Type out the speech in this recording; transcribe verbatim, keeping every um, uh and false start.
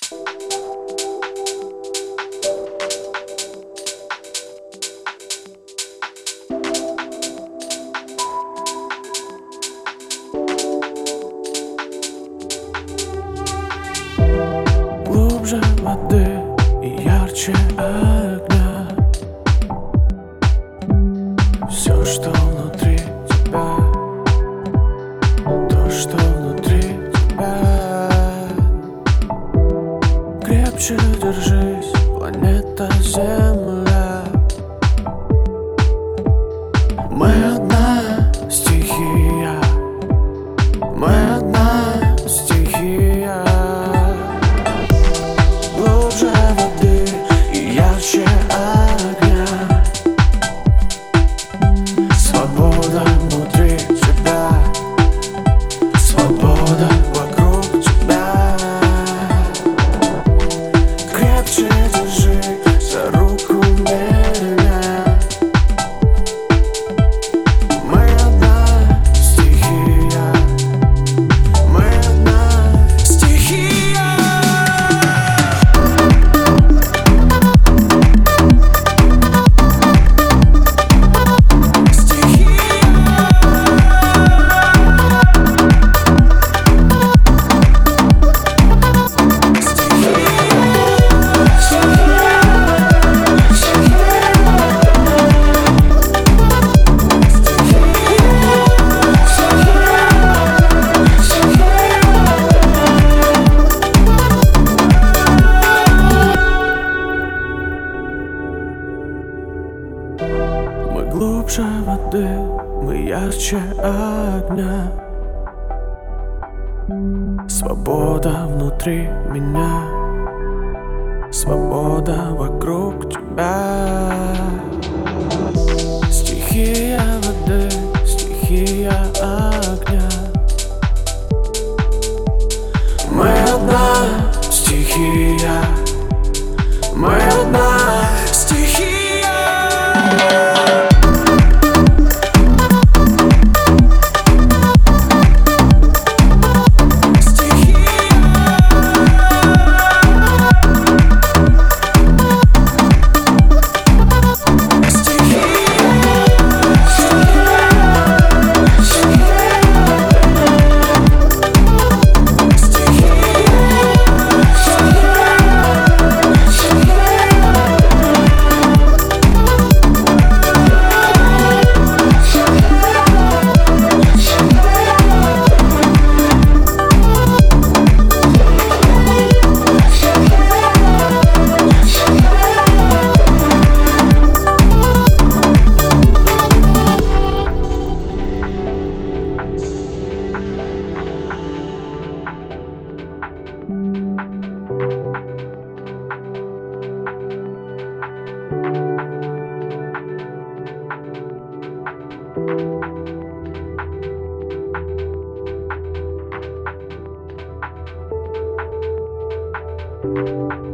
Глубже воды и ярче огня. Все, что внутри тебя, то, что внутри тебя. Крепче держись, планета Земля. Мы одна стихия, мы одна стихия. Глубже воды и ярче огня. Свобода внутри тебя, свобода вокруг тебя. Крепче держи за руку меня. Мы одна стихия, мы одна стихия. Мы глубже воды, мы ярче огня. Свобода внутри меня, свобода вокруг тебя. Стихия воды, стихия огня. Мы одна стихия, мы одна стихия. Thank you.